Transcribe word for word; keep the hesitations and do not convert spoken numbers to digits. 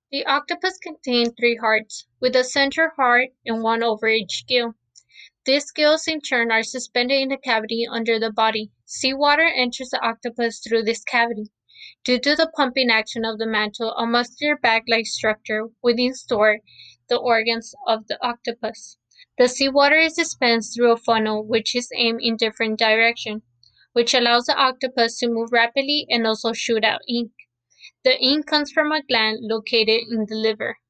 The octopus contains three hearts, with a central heart and one over each gill. These gills in turn are suspended in a cavity under the body. Seawater enters the octopus through this cavity. Due to the pumping action of the mantle, a muscular bag-like structure within store the organs of the octopus. The seawater is dispensed through a funnel which is aimed in different directions, which allows the octopus to move rapidly and also shoot out ink. The ink comes from a gland located in the liver.